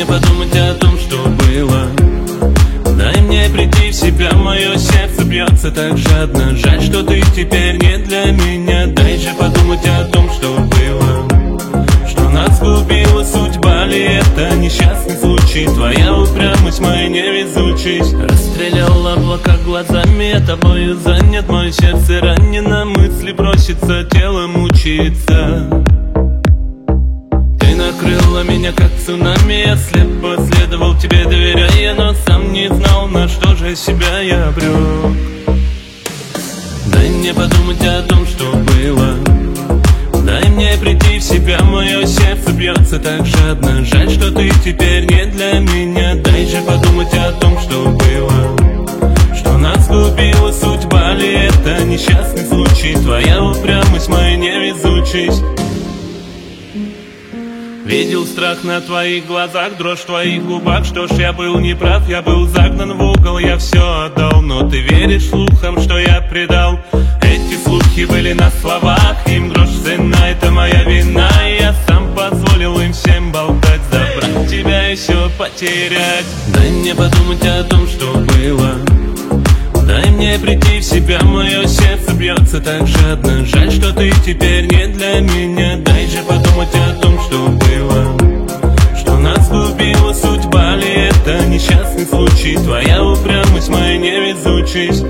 мне подумать о том, что было. Дай мне прийти в себя, мое сердце бьется так жадно. Жаль, что ты теперь не для меня. Дай же подумать о том, что было. Что нас сгубила судьба ли это несчастный случай? Твоя упрямость, моя невезучесть. Расстрелял облака глазами, я тобою занят. Мое сердце ранено, мысли просится, тело мучается. Ты накрыла меня как цунами, я слепо следовал тебе, доверяя, но сам не знал, на что же себя я обрек. Дай мне подумать о том, что было. Дай мне прийти в себя, мое сердце бьется так жадно. Жаль, что ты теперь не для меня. Дай же подумать о том, что было. Что нас сгубила судьба ли это несчастный случай? Твоя упрямость, моя невезучесть. Видел страх на твоих глазах, дрожь в твоих губах. Что ж, я был неправ, я был загнан в угол, я все отдал. Но ты веришь слухам, что я предал? Эти слухи были на словах, им грош цена, это моя вина. И я сам позволил им всем болтать, забрать тебя и все потерять. Дай мне подумать о том, что было. Дай мне прийти в себя, мое сердце бьется так жадно. Жаль, что ты теперь не для меня. Дай же подумать о том, что было. Что нас сгубила судьба ли это несчастный случай? Твоя упрямость, моя невезучесть.